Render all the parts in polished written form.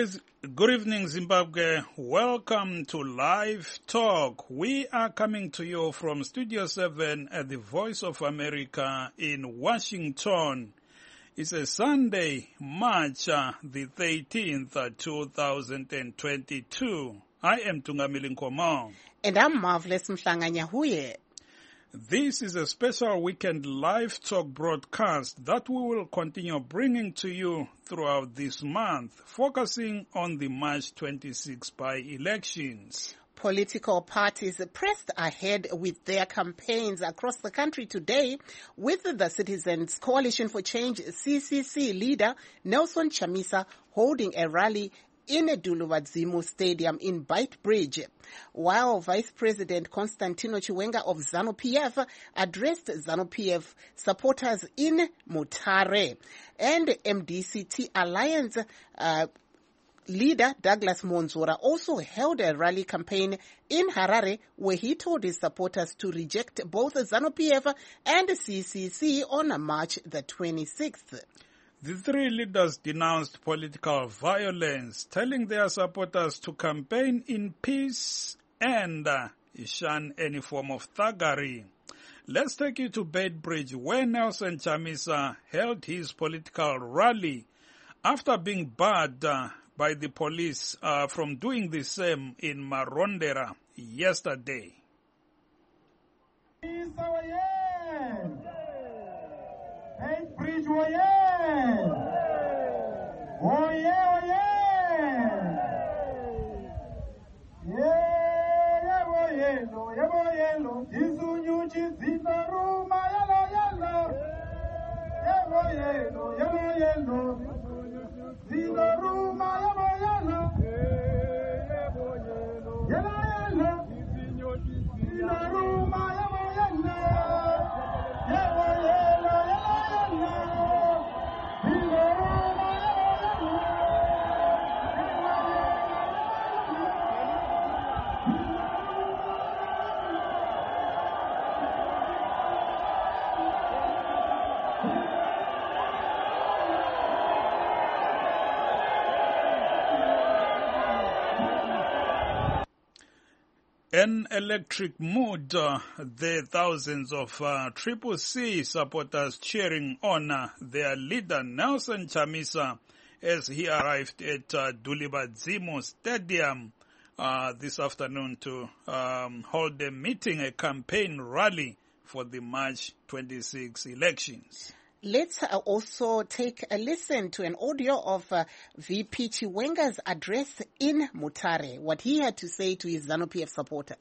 Good evening, Zimbabwe. Welcome to Live Talk. We are coming to you from Studio 7 at the Voice of America in Washington. It's a Sunday, March the 13th, 2022. I am Tungamili Nkomo. And I'm Marvelous Mhlanganyahuye. This is a special weekend live talk broadcast that we will continue bringing to you throughout this month, focusing on the March 26 by-elections. Political parties pressed ahead with their campaigns across the country today, with the Citizens Coalition for Change CCC leader Nelson Chamisa holding a rally in Dulubadzimu Stadium in Beitbridge, while Vice President Constantino Chiwenga of ZANU-PF addressed ZANU-PF supporters in Mutare. And MDCT Alliance leader Douglas Monzora also held a rally campaign in Harare where he told his supporters to reject both ZANU-PF and CCC on March the 26th. The three leaders denounced political violence, telling their supporters to campaign in peace and shun any form of thuggery. Let's take you to Beitbridge, where Nelson Chamisa held his political rally after being barred by the police from doing the same in Marondera yesterday. Beitbridge, oye! Oye, oye! Yebo, yelo, izunyuchi zinaruma, yelo. Yebo, yelo, zinaruma, yelo. Yelo, zinaruma, yelo. Yebo, yelo. An electric mood, the thousands of Triple C supporters cheering on their leader Nelson Chamisa as he arrived at Dulubadzimu Stadium this afternoon to hold a meeting, a campaign rally for the March 26 elections. Let's also take a listen to an audio of VP Chiwenga's address in Mutare, what he had to say to his ZANU-PF supporters.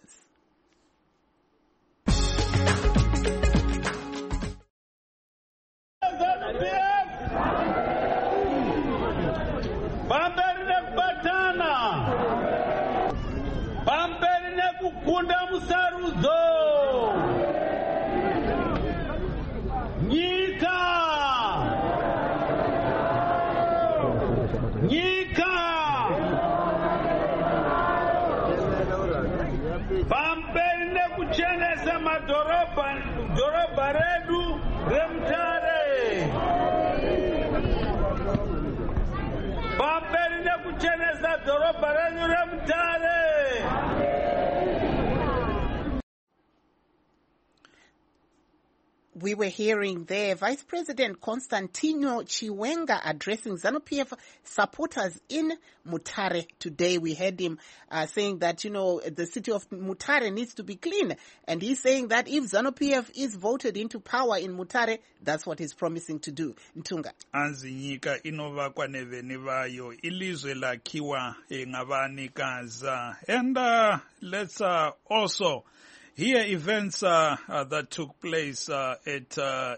We were hearing there Vice President Constantino Chiwenga addressing ZANU-PF supporters in Mutare today. We heard him saying that, the city of Mutare needs to be clean. And he's saying that if ZANU-PF is voted into power in Mutare, that's what he's promising to do. Ntunga. Anzinyika inovakwa neveni vayo ilizwe lakhiwa ngabanikazi. And let's also hear events that took place at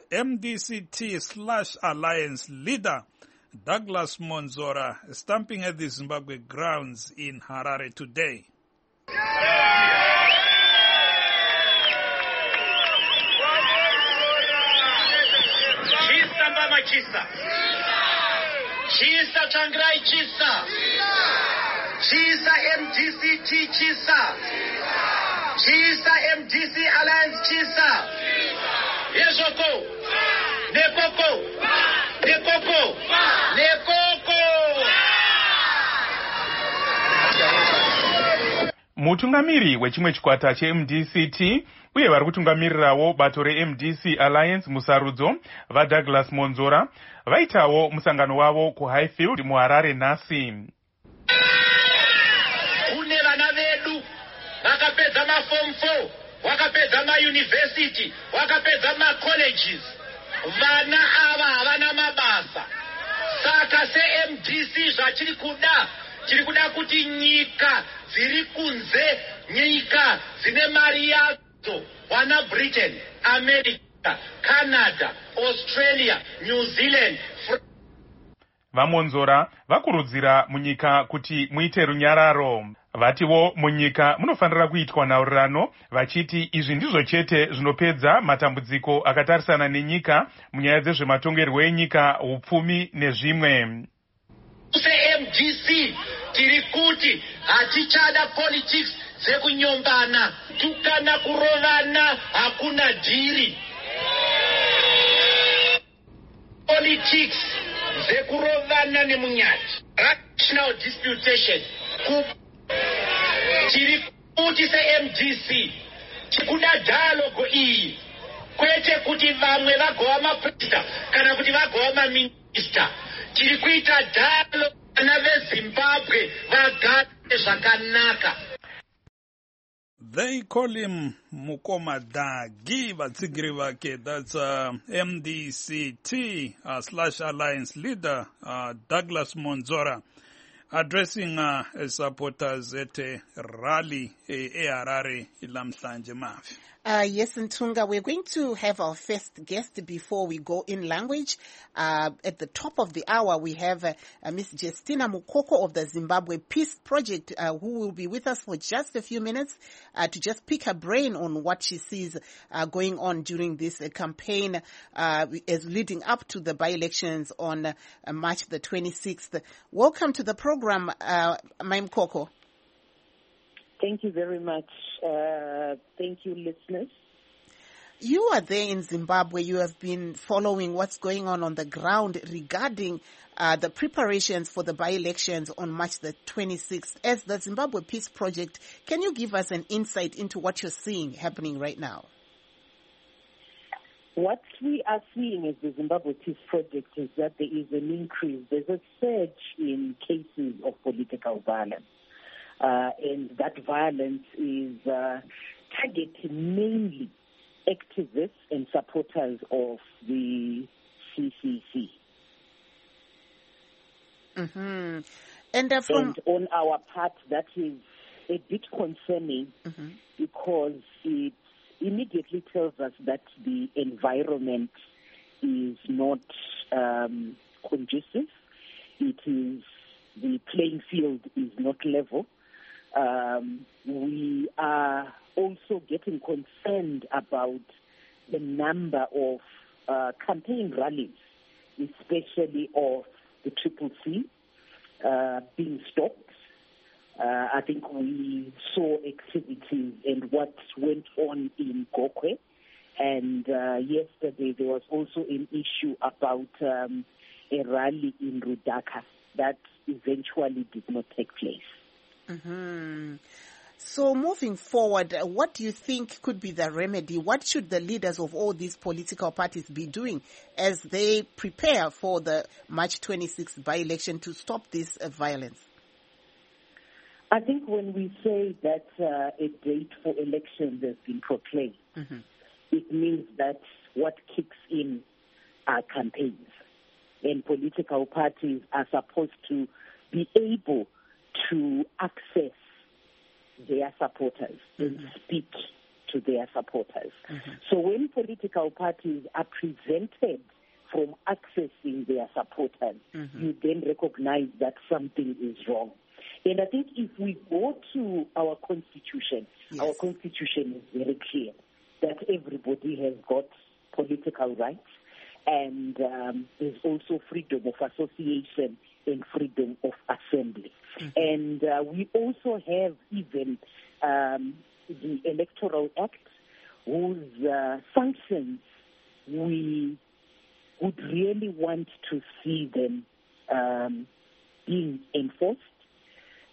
MDCT/Alliance leader Douglas Monzora stamping at the Zimbabwe grounds in Harare today. Chisa Changrai Chisa. Chisa MDCT Chisa. Chisa MDC Alliance Chisa. Yesoko. Nekoko. Nekoko. Nekoko. Mutungamiri wechimwe chikwata cheMDCT uye vari kutungamirirawo bato reMDC Alliance musarudzo vaDouglas Monzora vaitawo musangano wavo kuHighfield muHarare nhasi. Kune vana vedu vakapedza maform 4, vakapedza mauniversity, vakapedza macolleges. Vana ava havana mabasa. Saka seMDC zvachiri kuda, tiri kuda kuti nyika dziri kunze, nyika dzine mari yadzo, wana Britain, America, Canada, Australia, New Zealand. VaMonzora vakurudzira munyika kuti muite runyararo. Vatiwo munyika munofanira kuitwa nhaurirano, vachiti izvi ndizvo chete zvinopedza matambudziko akatarisana nenyika munyaya dzezvematongerwo enyika, upfumi nezvimwe. MDC tiri kuti hatichada politics dzekunyombana, tukana kurovana hakuna dhiri. Politics dzekurovana nemunyati, rational disputation. Tiri kuti seMDC tikuda dialogue iyi, kwete kuti vamwe vagova maprista kana kuti vagova maminista. Tiri kuita dialogue vana veZimbabwe vagare zvakanaka. They call him Mukoma Dagi vatsigiri vake. That's MDCT / Alliance leader Douglas Monzora addressing supporters at a rally eHarare ilamhlanje mavi. Yes, Ntunga, we're going to have our first guest before we go in language. At the top of the hour, we have Miss Justina Mukoko of the Zimbabwe Peace Project, who will be with us for just a few minutes to just pick her brain on what she sees going on during this campaign as leading up to the by-elections on March the 26th. Welcome to the program, Ms. Mukoko. Thank you very much. Thank you, listeners. You are there in Zimbabwe. You have been following what's going on the ground regarding the preparations for the by-elections on March the 26th. As the Zimbabwe Peace Project, can you give us an insight into what you're seeing happening right now? What we are seeing as the Zimbabwe Peace Project is that there is an increase. There's a surge in cases of political violence. And that violence is targeting mainly activists and supporters of the CCC. Mm-hmm. And on our part, that is a bit concerning because it immediately tells us that the environment is not conducive. The playing field is not level. We are also getting concerned about the number of campaign rallies, especially of the CCC, being stopped. I think we saw activities and what went on in Gokwe. And yesterday there was also an issue about a rally in Rudaka that eventually did not take place. Mm-hmm. So moving forward, what do you think could be the remedy? What should the leaders of all these political parties be doing as they prepare for the March 26th by-election to stop this violence? I think when we say that a date for elections has been proclaimed, it means that what kicks in are campaigns. And political parties are supposed to be able to access their supporters and speak to their supporters. So when political parties are prevented from accessing their supporters, you then recognize that something is wrong. And I think if we go to our constitution, our constitution is very clear that everybody has got political rights, and there's also freedom of association and freedom of assembly. And we also have even the Electoral Act, whose sanctions we would really want to see them being enforced.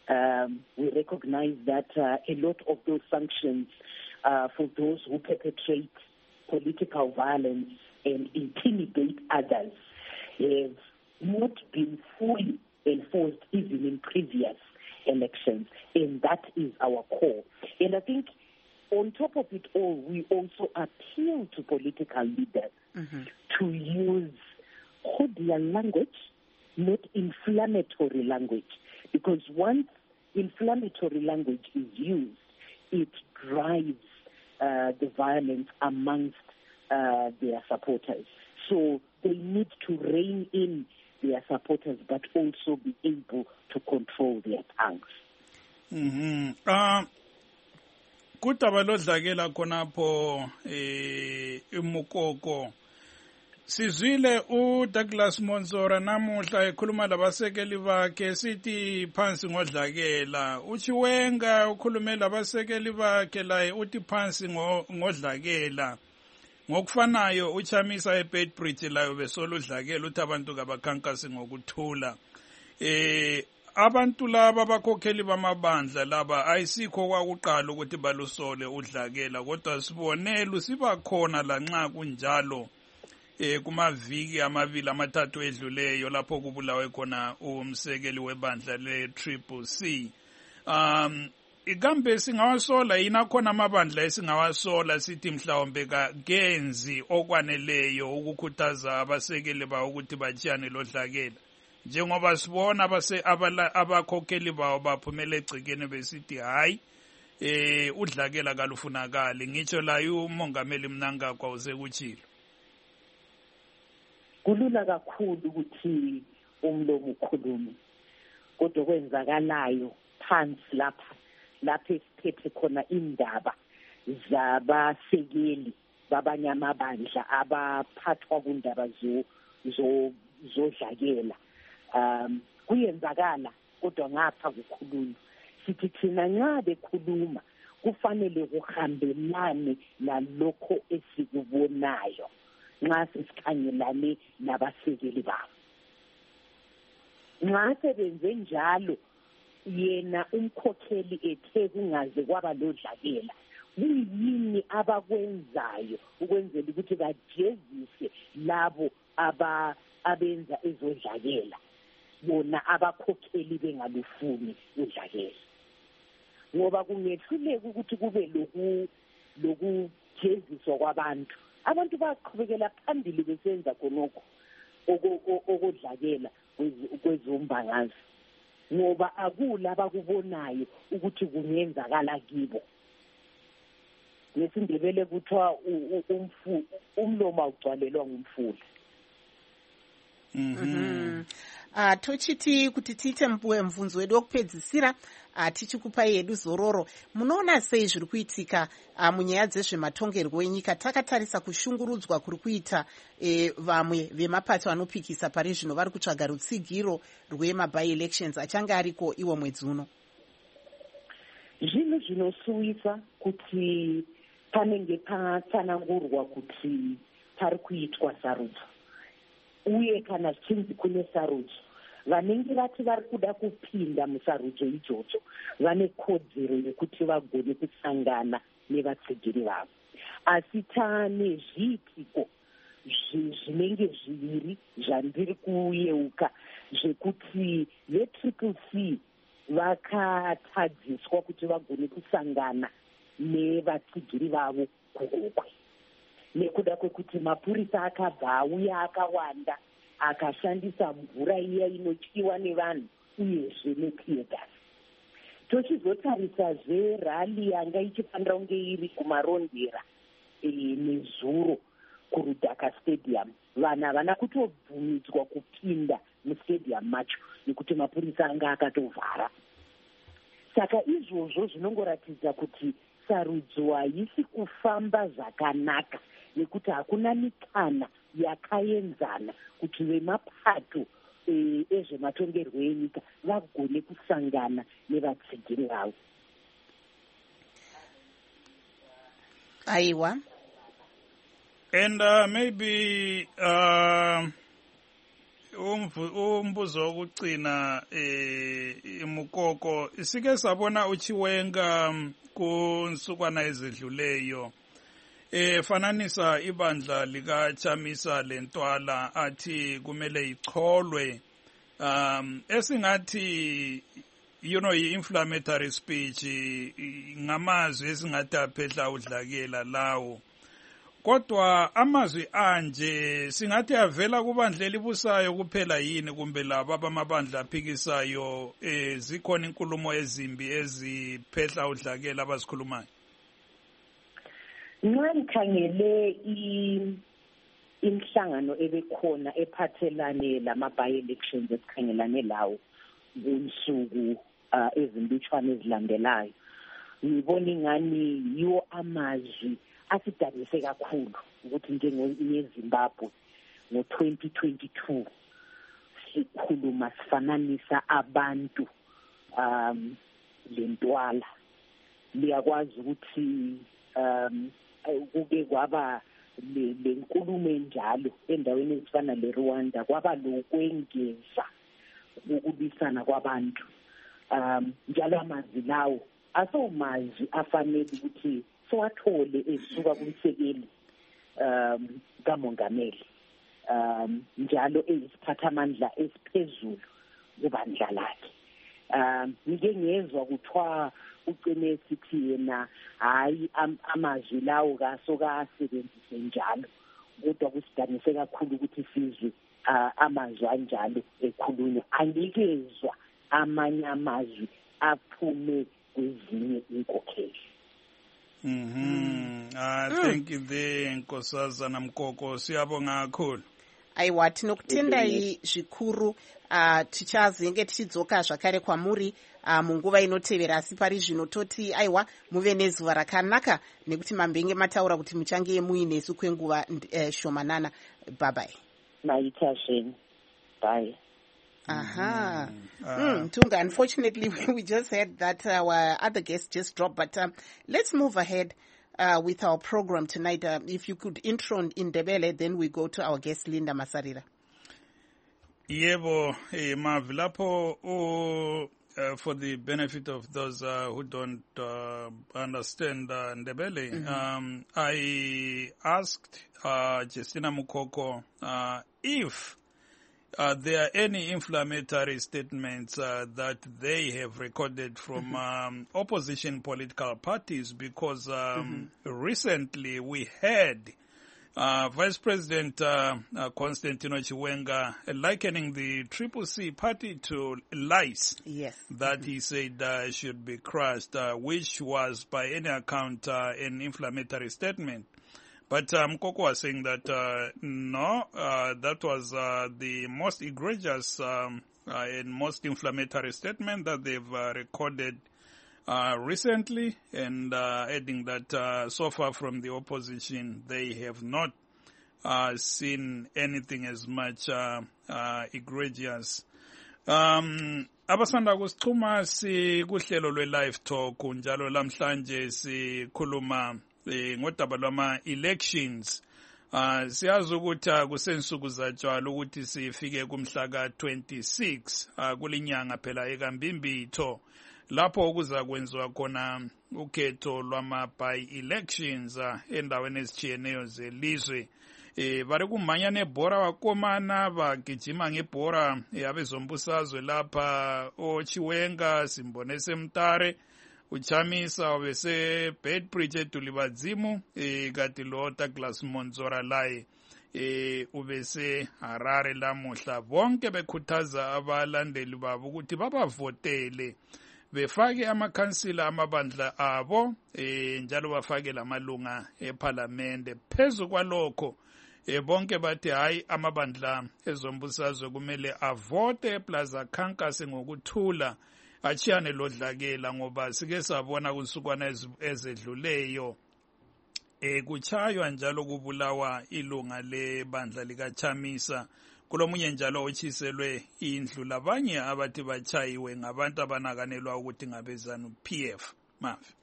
We recognize that a lot of those sanctions for those who perpetrate political violence and intimidate others have not been fully enforced even in previous elections, and that is our core. And I think on top of it all, we also appeal to political leaders to use cordial language, not inflammatory language, because once inflammatory language is used, it drives the violence amongst their supporters. So they need to rein in their supporters, but also be able to control their tongues. Kudaba lodlakela khonapho eMukoko sizwile uDouglas Monsora namuhla ekhuluma labasekeli bakhe sithi phansi ngodlakela uChiwenga ukhulume labasekeli bakhe la uthi phansi ngodlakela ngokufanayo uChamisa eBedbridge layo besoludlakela uthi abantu kabakhankasi ngokuthula abantu laba abakhokheli bamabandla laba ayisikho kwakuqala ukuthi balusole udlakela kodwa sibonela usibakhona lanxa kunjalo kumaviki amabili amathathu edluleyo lapho kubulawe khona umsekeli webandla le-Triple C. Ikambe singawasola yina khona amabandla esingawasola sithi mhlawumbe kenzi okwaneleyo ukukhuthaza abasekeli bawo ukuthi bajiyane lodlakela njengoba sibona abakhokheli bawo baphumela egcikeni besithi hayi udlakela kalufunakali ngitsho layo umongameli Mnangagwa usekutshilo. Kulula kakhulu ukuthi umlomo ukhulume kodwa kwenzakalayo phansi lapha esiphethe khona indaba zabasekeli babanye amabandla abaphathwa kundaba zodlakela kuyenzakala kodwa ngapha kukhulunywa sithi thina nxa bekhuluma kufanele kuhambelane nalokho esikubonayo nxa sesikhangelane nabasekeli babo. Nxa sebenze njalo yena umkhokheli ethe kungaze kwaba lodlakela kuyini abakwenzayo ukwenzela ukuthi bajezise labo abenza ezodlakela bona abakhokheli bengalufuni udlakela ngoba kungehluleka ukuthi kube lokujeziswa kwabantu. Abantu baqhubekela phambili besenza khonokho okodlakela kwezombangazwe ngoba akula abakubonayo ukuthi kungenzakala kibo. Ngesindebele kuthiwa umlomo awugcwalelwa ngumfula. Tochiti kuti tiite mubvunzo wedu wokupedzisira tichikupa yedu zororo. Munoona sei zviri kuitika munyaya dzezvematongerwo enyika takatarisa kushungurudzwa kuri kuita vamwe vemapato anopikisa pari zvino vari kutsvaga rutsigiro rwemaby elections achange ariko iwo mwedzi uno? Zvinhu zvinosuwisa kuti panenge patsanangurwa kuti pari kuitwa sarudzo uye kana zvichinzi kune sarudzo vanenge vati vari kuda kupinda musarudzo ichocho vane kodzero yekuti vagone kusangana nevatsigiri vavo. Asi taane zviitiko zvinenge zviviri zvandiri kuyeuka zvekuti veTriple C vakatadziswa kuti vagone kusangana nevatsigiri vavo kuhukwe nekuda kwekuti mapurisa akabva auya akawanda akashandisa mvura iya inotyiwa nevanhu uyezve neteargas. Tochizotarisazve rali yanga ichifanira kunge iri kumarondera nezuro kuRudhaka Stadium, vanhu havana kutobvumidzwa kupinda mustadium macho nekuti mapurisa anga akatovhara. Saka izvozvo zvinongoratidza kuti sarudzo haisi kufamba zvakanaka nekuti hakuna mikana yakaenzana kuti vemapato ezvematongerwo enyika vagone kusangana nevatsigiri vavo. Aiwa. And maybe umbuzo wokugcina imukoko sike sabona uChiwenga kunsukwana ezidluleyo fananisa ibandla lika Chamisa lentwala athi kumele icholwe esingathi i-inflammatory speech ngamazwi esingathi aphehla udlakela lawo kodwa amazwi anje singathi avela kubandla elibusayo kuphela yini kumbe laba abamabandla aphikisayo zikhona inkulumo ezimbi eziphehla udlakela abazikhulumayo nxa ngikhangele imhlangano ebekhona ephathelane lama-by-elections esikhangelane lawo kunsuku ezilutshwane ezilandelayo ngibona ingani yiwo amazwi asidanise kakhulu ukuthi njengeZimbabwe ngo-2022 sikhuluma sifananisa abantu lentwala liyakwazi ukuthi kuke kwaba lenkulumo enjalo endaweni ezifana leRwanda kwaba lokwengeza ukubisana kwabantu njalo amazwi lawo asomazwi afanele ukuthi sowathole esuka kumsekeli kamongameli njalo eyisiphathamandla esiphezulu kubandla lakhe ngike ngezwa kuthiwa ucine sithi yena hayi amazwi lawo kasokasebenzise njalo kodwa kusidanise kakhulu ukuthi sizwe amazwi anjalo ekhulunywa angikezwa amanye amazwi aphume kwezinye inkokheli thank you the Nkosazana Mkoko siyabonga kakhulu aiwa tinokutendai zvikuru tichazenge tichidzoka zvakare kwamuri munguva inotevera asi pari zvino toti aiwa muve nezuva rakanaka nekuti mambenge mataura kuti muchange muinesu kwenguva shomanana bye maita zvenyu bye Tunga, unfortunately, we just heard that our other guest just dropped, but let's move ahead with our program tonight. If you could intro in Ndebele, then we go to our guest, Linda Masarira. Yebo, Mavilapo, for the benefit of those who don't understand Ndebele, I asked Justina Mukoko if there are any inflammatory statements that they have recorded from opposition political parties because recently we had Vice President Constantino Chiwenga likening the CCC party to lice that he said should be crushed, which was by any account an inflammatory statement. But Mkoko was saying that no, that was the most egregious and most inflammatory statement that they've recorded recently, and adding that so far from the opposition, they have not seen anything as much egregious. Abasanda kusichuma sikuhlelo lwe-live talk njalo lamhlanje sikhuluma ngodaba lwama-elections siyazi ukuthi kusensuku zatshwala ukuthi sifike kumhla ka-26 kulinyanga phela ekambimbitho lapho kuzakwenziwa khona ukhetho lwama-by-elections endaweni ezitshiyeneyo zelizwe bari kumanya nebhora wakomana bagijima ngebhora abezombusazwe lapha oChiwenga simbone semtare uChamisa wabese Bedbridge eDulibadzimu kati lo Douglas Monzora laye ubese Harare lamuhla bonke bekhuthaza abalandeli babo ukuthi babavotele befake amakhansila amabandla abo njalo bafake lamalunga eParliament phezu kwalokho bonke bathi hayi amabandla ezombusazwe kumele avote plus akhankase ngokuthula achiyane lodlakela ngoba sike sabona kunsukwana ezedluleyo kuchaywa njalo kubulawa ilunga lebandla likaChamisa kulomunye njalo ochiselwe indlu labanye abathi bachayiwe ngabantu abanakanelwa ukuthi ngabezanu PF mafi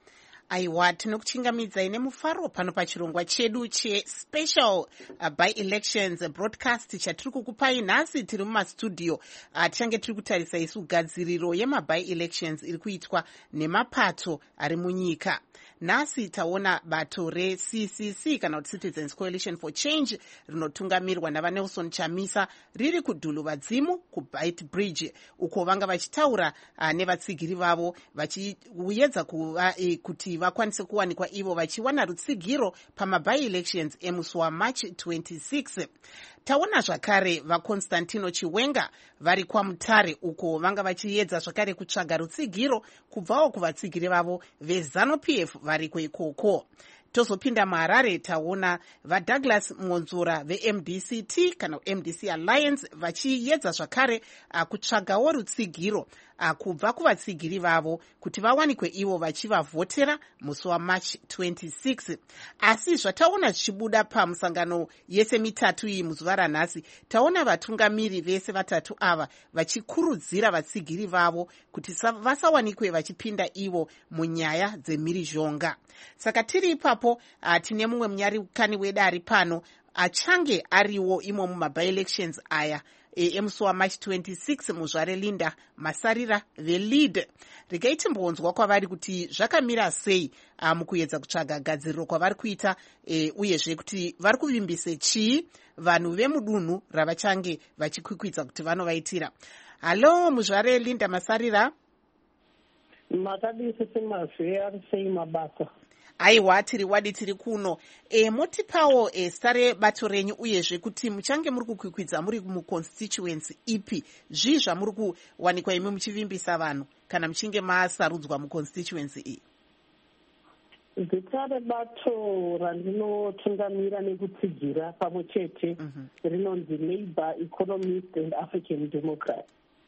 aiwa tinokuchingamidzai nemufaro pano pachirongwa chedu chespecial by-elections broadcast chatiri kukupai nhasi tiri mumastudio. Tichange tiri kutarisa isu gadziriro yemaby-elections iri kuitwa nemapato ari munyika. Nhasi taona bato reCCC kana kuti Citizens Coalition for Change rinotungamirwa navaNelson Chamisa riri kudhuluva dzimu kuBeitbridge uko vanga vachitaura nevatsigiri vavo vachiedza kuti vakwanise kuwanikwa ivo vachiwana rutsigiro pamaby-elections emusi waMarch 26. Taona zvakare vaConstantino Chiwenga vari kwaMutare uko vanga vachiedza zvakare kutsvaga rutsigiro kubvawo kuvatsigiri vavo veZANU-PF variko ikoko. Tozopinda muHarare taona vaDouglas Monzora veMDCT kana MDC Alliance vachiedza zvakare kutsvagawo rutsigiro kubva kuvatsigiri vavo kuti vawanikwe ivo vachivavhotera musi waMarch 26. Asi zvataona zvichibuda pamusangano yese mitatu iyi muzuva ranhasi, taona vatungamiri vese vatatu ava vachikurudzira vatsigiri vavo kuti vasawanikwe vachipinda ivo munyaya dzemhirizhonga. Saka tiri ipapo tine mumwe munyarikani wedu ari pano achange ariwo imo mumaby-elections aya emusi waMarch 26 muzvare Linda Masarira veLead. Regai timbonzwa kwavari kuti zvakamira sei mukuedza kutsvaga gadziriro kwavari kuita uyezve kuti vari kuvimbise chii vanhu vemudunhu ravachange vachikwikwidza kuti vanovaitira. Halo muzvare Linda Masarira. Makadisi semazve ari sei mabasa? Aiwa tiri wadi tiri kuno. Motipawo sare bato renyu uyezve kuti muchange muri kukwikwidza muri muconstituency ipi zvii zvamuri kuwanikwa imi muchivimbisa vanhu kana muchinge masarudzwa muconstituency iyi? Zita rebato randinotungamira nekutsigira pamwe chete rinonzi Labour Economist and African Democrat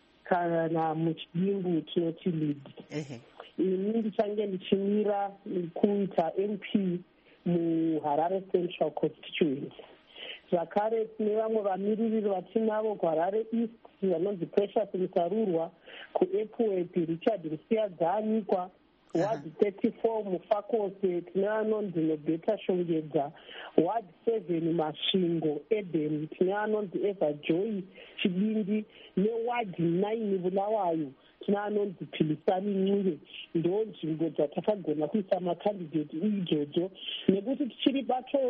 kana muchidimbu tinoti Lead. Ini ndichange ndichimira kuita MP muHarare Central Constituency. Zvakare tine vamwe vamiririri vatinavo kuHarare East vanonzi Precious Musarurwa, kuEpworth Richard Musiadzanikwa, Ward 34 Mufakose tine vanonzi Nobeta Shongedza, Ward 7 Masvingo Eden tine vanonzi Eva Joy Chibindi, neWard 9 Bulawayo tine vanonzi Philisani Ncube. Ndo nzvimbo dzatakagona kuisa makandidate idzodzo nekuti tichiri bato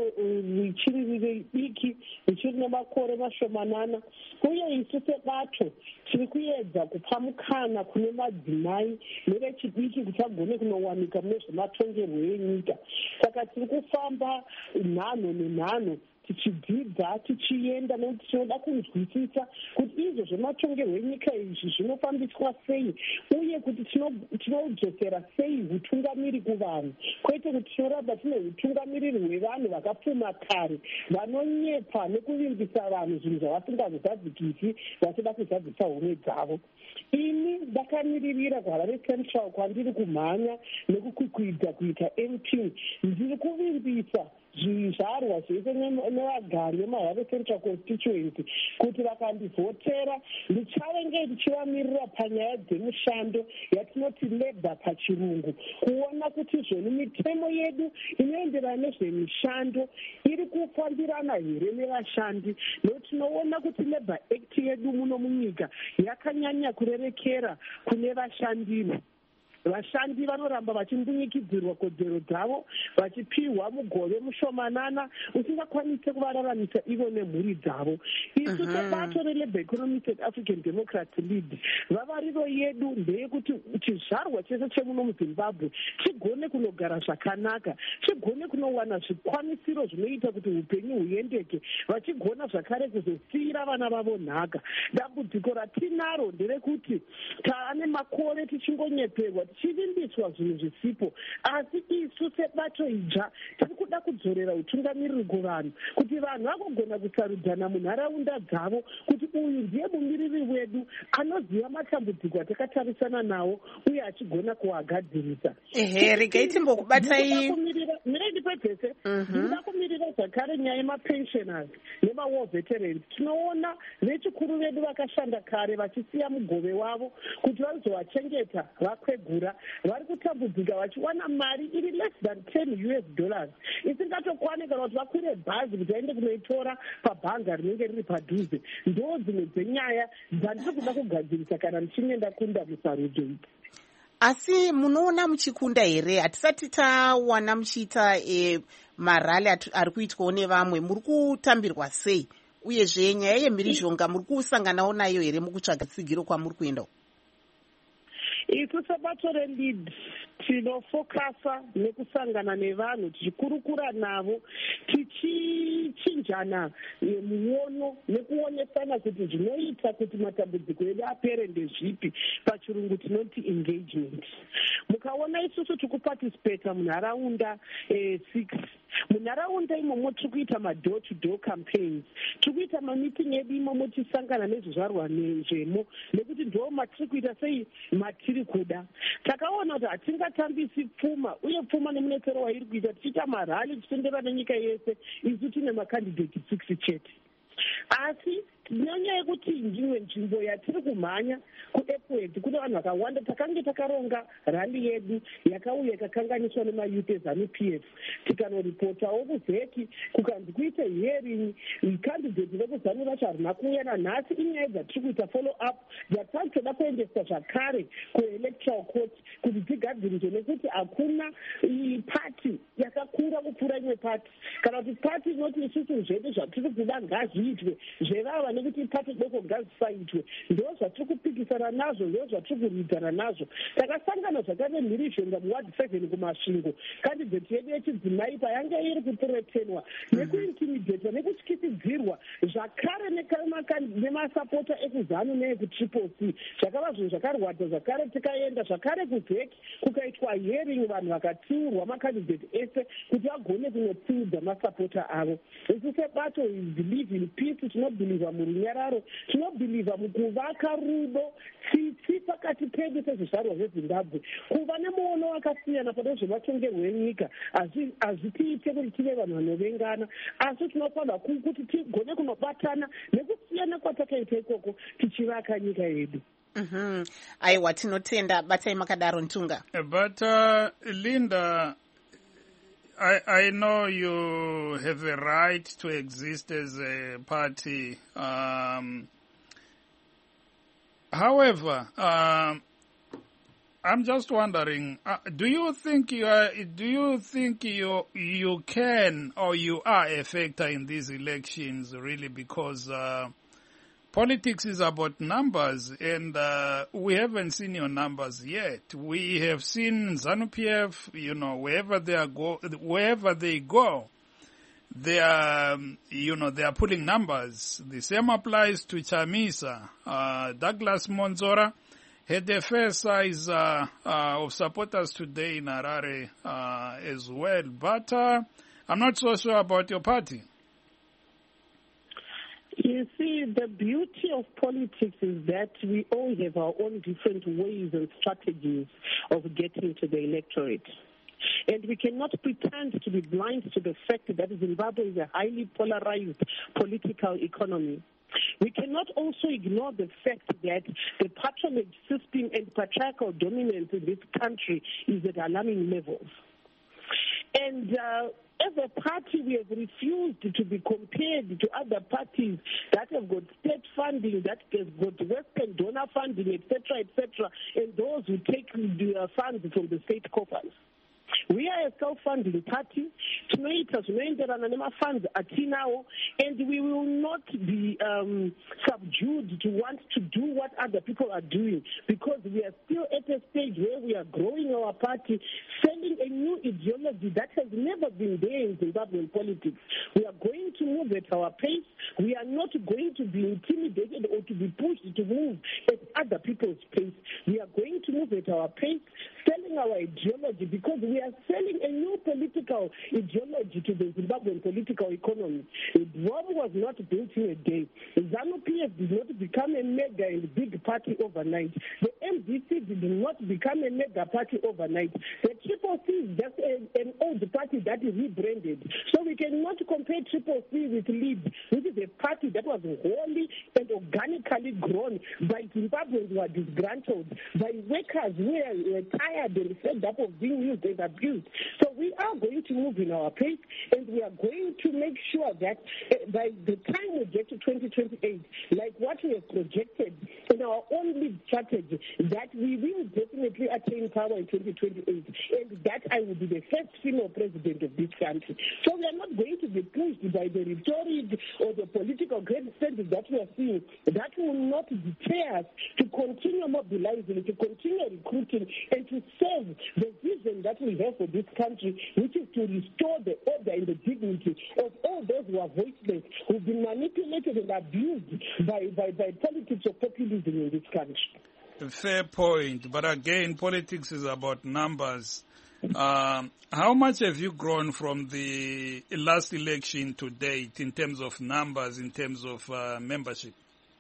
richiri diki richiri nemakore mashomanana, uye isu sebato tiri kuedza kupa mukana kune madzimai nevechidiki kuti agone kunowanika mune zvematongerwo enyika. Saka tiri kufamba nhano nenhano tichidzidza tichienda nekuti tinoda kunzwisisa kuti izvo zvematongerwo enyika izvi zvinofambiswa sei uye kuti tinodzosera sei utungamiri kuvanhu, kwete kuti tinoramba tine utungamiriri hwevanhu vakapfuma kare vanonyepa nekuvimbisa vanhu zvinhu zvavasingazozadzikisi vachida kuzadzisa homwe dzavo. Ini ndakamiririra kuHarare Central kwandiri kumhanya nekukwikwidza kuita MP. Ndiri kuvimbisa zvizvarwa zvese nevagari vemuHarare Central Constituency kuti vakandivhotera ndichavenge ndichivamirira panyaya dzemushando yatinoti Labour pachirungu, kuona kuti zvoni mitemo yedu inoenderana nezvemishando iri kufambirana here nevashandi. Nokuti tinoona kuti Labour Act yedu muno munyika yakanyanya kurerekera kune vashandiro. Vashandi vanoramba vachimbunyikidzirwa kodzero dzavo, vachipiwa mugove mushomanana usingakwanise kuvararamisa ivo nemhuri dzavo. Isu sebato reLabour Economist and African Democrat Lead, vavariro yedu ndeyekuti chizvarwa chese chemuno muZimbabwe chigone kunogara zvakanaka, chigone kunowana zvikwanisiro zvinoita kuti upenyu huendeke, vachigona zvakare kuzosiyira vana vavo nhaka. Dambudziko ratinaro nderekuti taane makore tichingonyeperwa tichivimbiswa zvinhu zvisipo, asi isu sebato idzva tiri kuda kudzorera utungamiriri kuvanhu, kuti vanhu vagogona kusarudzana munharaunda dzavo kuti uyu ndiye mumiriri wedu anoziva matambudziko atakatarisana nawo uye achigona kuagadzirisa. regai timbokubatai mirendipedzese ndinoda kumirira zvakare nyaya yemapensioners nemawar veterans. Tinoona vechikuru vedu vakashanda kare vachisiya mugove wavo kuti vazovachengeta vakwegura, vari kutambudzika vachiwana mari iri less than $10 isingatokwani kana kuti vakwire bhazi kuti vaende kunoitora pabhanga rinenge riri padhuze. Ndo dzimwe dzenyaya dzandiri kuda kugadzirisa kana ndichinge ndakunda musarudzo ipi. Asi munoona muchikunda here? Hatisati tawana muchiita marali ari kuitwawo nevamwe, muri kutambirwa sei? Uyezve nyaya yemhirizhonga muri kusanganawo nayo here mukutsvaga tsigiro kwamuri kuendawo? Isu sebato reLead tinofokasa nekusangana nevanhu, tichikurukura navo, tichichinjana muono nekuonesana kuti zvinoita kuti matambudziko edu apere ndezvipi. Pachirungu tinoti engagement. Mukaona isusu tikuparticipata munharaunda 6. Munharaunda imomo tiri kuita madoor to door campaigns, tiri kuita mamiting edu imomo tichisangana nezvizvarwa nezvemo, nekuti ndo matiri kuita sei matiri kuda. Takaona kuti hatingatambisi pfuma, uye pfuma nemunetsero wairi kuita tichiita marali tichitendera nenyika yese, isu tine makandidate 6 chete. Asi nyanya yekuti ndimwe nzvimbo yatiri kumhanya kuEpworth kune vanhu vakawanda, takange takaronga rali yedu yakauya ikakanganiswa nemayuth eZANU-PF, tikanorepotawo kuzeki kukanzi kuite hearing, candidate vekuzanu vacho harina kuuya nanhasi. Inyaya dzatiri kuita follow up dzatari toda kuendesa zvakare kuelectoral court kuti dzigadziriswe, nekuti hakuna pati yakakura kupfuura imwe pati, kana kuti pati inoti isusu zvedu zvatiri kuda ngazviitwe, zvevava nekuti pati doko ngazisaitwe. Ndo zvatiri kupikisana nazvo, ndo zvatiri kurwidzana nazvo. Takasangana zvakare mhirizhonga muward 7 kumasvingo, kandidheti yedu yechidzimai payange iri kuturetenwa nekuintimidhetwa nekutyisidzirwa zvakare nemasapota ekuzanu neekutriple C. Zvakava zvinhu zvakarwadza zvakare. Tikaenda zvakare kuzeki kukaitwa hearing, vanhu vakatsiurwa makandidheti ese kuti vagone kunotsiudza masapota avo. Isu sebato we believe in peace, tinobhilivha murunyararo, tinobhilivha mukuvaka rudo, tsitsi pakati pedu sezvizvarwa zveZimbabwe. Kuva nemuono wakasiyana pane zvematongerwo enyika hazvitiite kuti tive vanhu vanovengana, asi tinofanira kuti tigone kunobatana nekusiyana kwatakaita ikoko tichivaka nyika yedu. Aiwa, tinotenda. Batai makadaro Ntunga. But Linda, I know you have a right to exist as a party. However, I'm just wondering, do you think you can or you are a factor in these elections really? Because politics is about numbers, and we haven't seen your numbers yet. We have seen ZANU-PF, wherever they go, they are pulling numbers. The same applies to Chamisa. Douglas Monzora had a fair size of supporters today in Harare as well. But I'm not so sure about your party. You see, the beauty of politics is that we all have our own different ways and strategies of getting to the electorate. And we cannot pretend to be blind to the fact that Zimbabwe is a highly polarized political economy. We cannot also ignore the fact that the patronage system and patriarchal dominance in this country is at alarming levels. And as a party, we have refused to be compared to other parties that have got state funding, that have got Western donor funding, etc., and those who take the funds from the state coffers. We are a self-funding party, funds and we will not be subdued to want to do what other people are doing, because we are still at a stage where we are growing our party, sending a new ideology that has never been there in Zimbabwean politics. We are going to move at our pace, We are not going to be intimidated or to be pushed to move at other people's pace. We are going to move at our pace, selling our ideology, because we are selling a new political ideology to the Zimbabwean political economy. Rome was not built in a day. ZANU-PF did not become a mega and big party overnight. The MDC did not become a mega party overnight. The Triple C is just an old party that is rebranded. So we cannot compare Triple C with LEAD, which is a party that was wholly and organically grown by Zimbabweans who are disgruntled, by workers who are tired and fed up of being used and abused. So we are going to move in our pace, and we are going to make sure that by the time we get to 2028, like what we have projected in our own lead strategy, that we will definitely attain power in 2028, and that I will be the first female president of this country. So we are not going to be pushed by the rhetoric or the political grandstanding that we are seeing. That will not deter us to continue mobilizing, to continue recruiting, and to serve the vision that we have for this country, which is to restore the order and the dignity of all those who are voiceless, who've been manipulated and abused by politics of populism in this country. Fair point, but again, politics is about numbers. How much have you grown from the last election to date in terms of numbers, in terms of membership?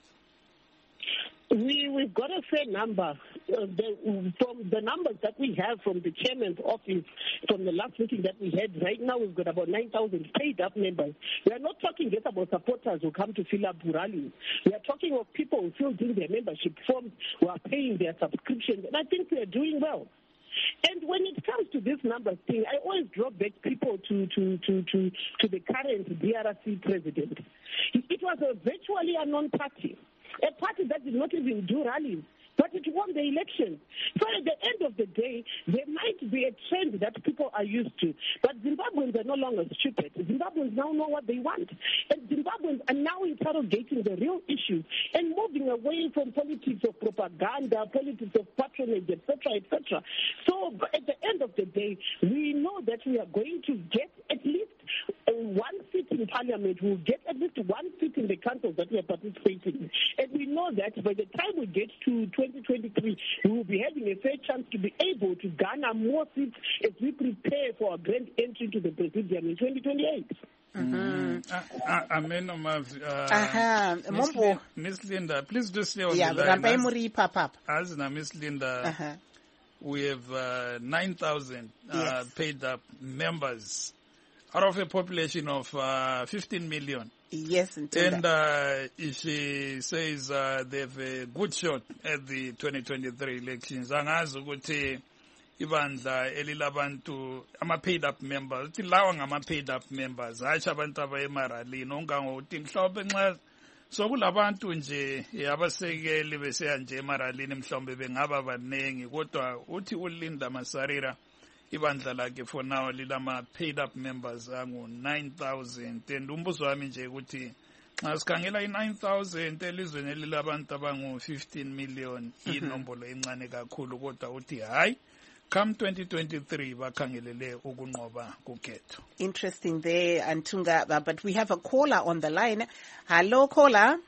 We've got a fair number. From the numbers that we have from the chairman's office, from the last meeting that we had, right now we've got about 9,000 paid-up members. We are not talking just about supporters who come to fill up rallies. We are talking of people who filled in their membership forms, who are paying their subscriptions, and I think we are doing well. And when it comes to this numbers thing, I always draw back people to the current DRC president. It was a virtually unknown party, a party that did not even do rallies, but it won the election. So at the end of the day, there might be a trend that people are used to. But Zimbabweans are no longer stupid. Zimbabweans now know what they want. And Zimbabweans are now interrogating the real issues and moving away from politics of propaganda, politics of patronage, etc., etc. So at the end of the day, we know that we are going to get at least one seat in parliament. We'll get at least one seat in the councils that we are participating in. And we know that by the time we get to 2023, we will be having a fair chance to be able to garner more seats as we prepare for our grand entry to the presidium in 2028. Miss Linda, please do stay on the line. As Miss Linda, we have 9,000 paid up members out of a population of 15 million. Yes, and she says they have a good shot at the 2023 elections. Angazi ukuthi ibandla elilabantu ama-paid up members, uthi lawa ngama-paid up members, hatshi abantu abayemaralini, ongangokuthi mhlawumbe nxa sokulabantu nje abasekeli beseya nje emaralini mhlawumbe bengaba baningi, kodwa uthi uLinda Masarira ibandla lakhe for now lilama-paid up members angu-9,000. And umbuzo wami nje ukuthi nxa sikhangela i-9,000 elizweni elilabantu abangu-15 million, inombolo encane kakhulu, kodwa uthi hayi, come 2023 bakhangelele ukunqoba kukhetho. Interesting there, Antunga, but we have a caller on the line. Hello, caller.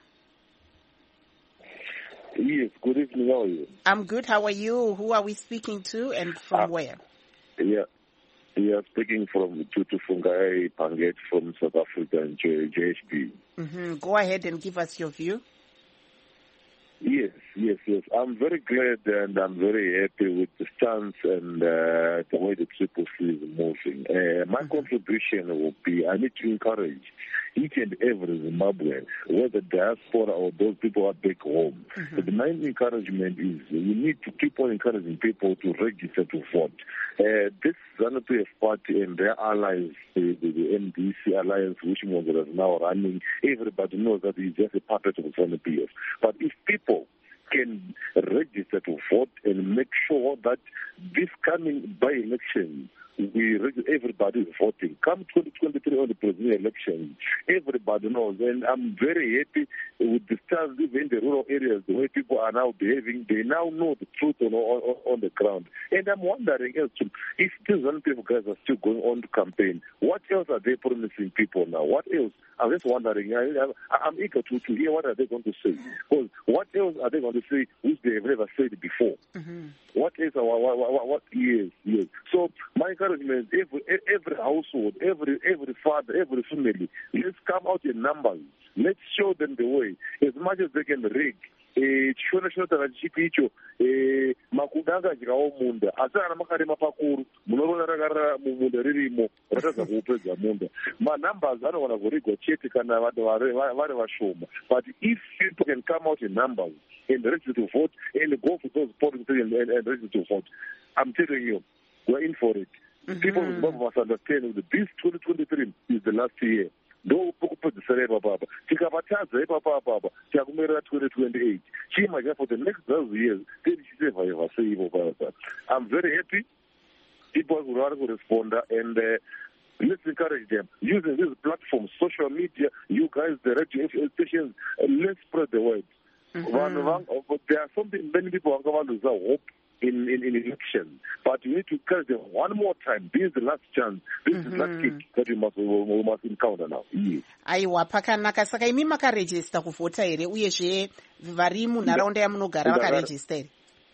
Yes, good evening. How are you? I'm good. How are you? Who are we speaking to and from where? Yeah, speaking from Tutu Fungai Panget from South Africa and JHP. Go ahead and give us your view. Yes. I'm very glad and I'm very happy with the stance and the way the Triple C is moving. My contribution will be, I need to encourage each and every Zimbabwean, whether diaspora or those people are back home. So the main encouragement is we need to keep on encouraging people to register to vote. This ZANU-PF party and their allies, the MDC alliance, which Mongola is now running, everybody knows that it's just a puppet of ZANU-PF. But if people can register to vote and make sure that this coming by-election everybody is voting. Come 2023 on the presidential elections, everybody knows. And I'm very happy with the stance, even in the rural areas, the way people are now behaving. They now know the truth on the ground. And I'm wondering, if these young people guys are still going on to campaign, what else are they promising people now? What else? I'm just wondering. I'm eager to hear what are they going to say. Because what else are they going to say which they have never said before? What is what? Yes. So my encouragement is every household, every father, every family, let's come out in numbers. Let's show them the way as much as they can rig. Chishona chinotanga chipi icho makudanga chikawo munda asi ana makarema pakuru munoona rakarara mumunda ririmo ratadza kuupedza munda manumbers anogona kurigwa chete kana vanhu vari vashoma. But if people can come out in numbers and ready to vote and go for those polling stations and ready to vote, I'm telling you, we're in for it. People must understand that this 2023 is the last year. No pokupedzisira ipapapa tikavatadza ipapapa takumirira 2028 chimaja for the next 12 years tichisurviva seivo papa. I'm very happy people are going to respond and let's encourage them using these platforms, social media, you guys, the radio stations, let's spread the word. There are many people are going to lose hope in election, but you need to encourage them one more time. This is the last chance. This is the last kick that we must encounter now. Yes. Aiwa, pakanaka. Saka imi makarejista kuvhota here uyezve vari munharaunda yamunogara vakarejista here?